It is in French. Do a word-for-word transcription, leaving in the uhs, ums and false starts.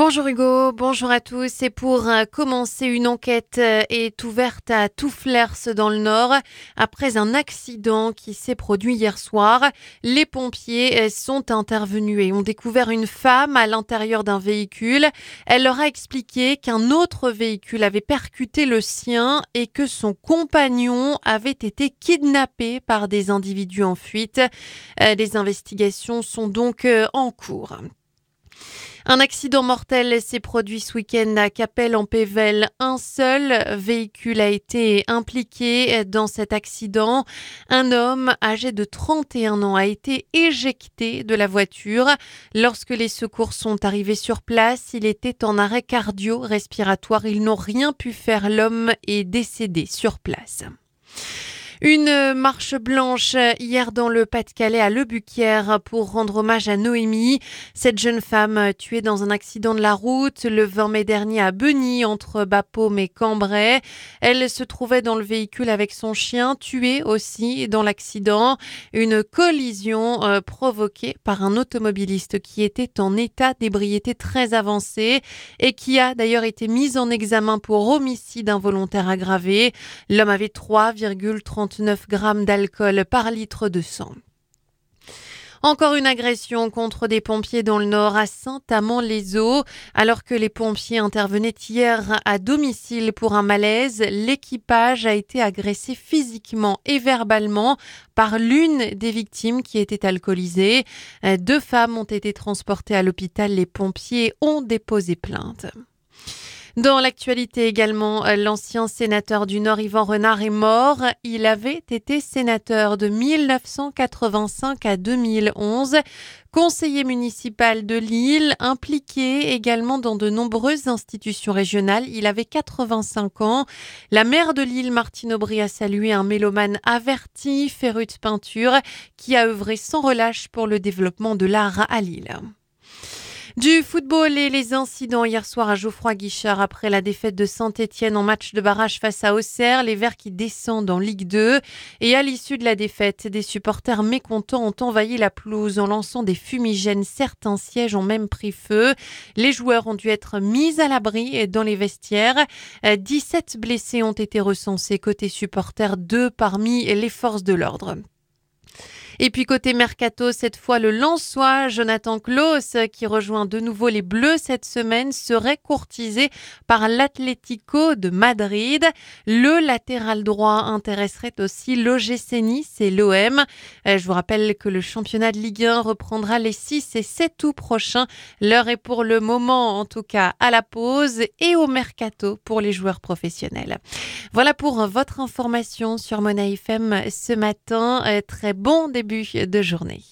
Bonjour Hugo, bonjour à tous. Et pour euh, commencer, une enquête euh, est ouverte à Touflers dans le Nord après un accident qui s'est produit hier soir. Les pompiers euh, sont intervenus et ont découvert une femme à l'intérieur d'un véhicule. Elle leur a expliqué qu'un autre véhicule avait percuté le sien et que son compagnon avait été kidnappé par des individus en fuite. Euh, Les investigations sont donc euh, en cours. Un accident mortel s'est produit ce week-end à Cappelle-en-Pévèle. Un seul véhicule a été impliqué dans cet accident. Un homme âgé de trente et un ans a été éjecté de la voiture. Lorsque les secours sont arrivés sur place, il était en arrêt cardio-respiratoire. Ils n'ont rien pu faire. L'homme est décédé sur place. Une marche blanche hier dans le Pas-de-Calais à Le Buquière pour rendre hommage à Noémie. Cette jeune femme tuée dans un accident de la route le vingt mai dernier à Beugny entre Bapaume et Cambrai. Elle se trouvait dans le véhicule avec son chien, tuée aussi dans l'accident. Une collision euh, provoquée par un automobiliste qui était en état d'ébriété très avancé et qui a d'ailleurs été mis en examen pour homicide involontaire aggravé. L'homme avait trois virgule trente-neuf grammes d'alcool par litre de sang. Encore une agression contre des pompiers dans le Nord à Saint-Amand-les-Eaux. Alors que les pompiers intervenaient hier à domicile pour un malaise, l'équipage a été agressé physiquement et verbalement par l'une des victimes qui était alcoolisée. Deux femmes ont été transportées à l'hôpital. Les pompiers ont déposé plainte. Dans l'actualité également, l'ancien sénateur du Nord, Yvan Renard, est mort. Il avait été sénateur de mille neuf cent quatre-vingt-cinq à deux mille onze, conseiller municipal de Lille, impliqué également dans de nombreuses institutions régionales. Il avait quatre-vingt-cinq ans. La maire de Lille, Martine Aubry, a salué un mélomane averti, féru de peinture, qui a œuvré sans relâche pour le développement de l'art à Lille. Du football et les incidents hier soir à Geoffroy-Guichard après la défaite de Saint-Étienne en match de barrage face à Auxerre, les Verts qui descendent en Ligue deux. Et à l'issue de la défaite, des supporters mécontents ont envahi la pelouse en lançant des fumigènes. Certains sièges ont même pris feu. Les joueurs ont dû être mis à l'abri dans les vestiaires. dix-sept blessés ont été recensés côté supporters, deux parmi les forces de l'ordre. Et puis côté mercato, cette fois le Lensois Jonathan Klaus, qui rejoint de nouveau les Bleus cette semaine, serait courtisé par l'Atlético de Madrid. Le latéral droit intéresserait aussi l'O G C Nice et l'O M. Je vous rappelle que le championnat de Ligue un reprendra les six et sept août prochains. L'heure est pour le moment, en tout cas, à la pause et au mercato pour les joueurs professionnels. Voilà pour votre information sur Mona F M ce matin. Très bon début de journée.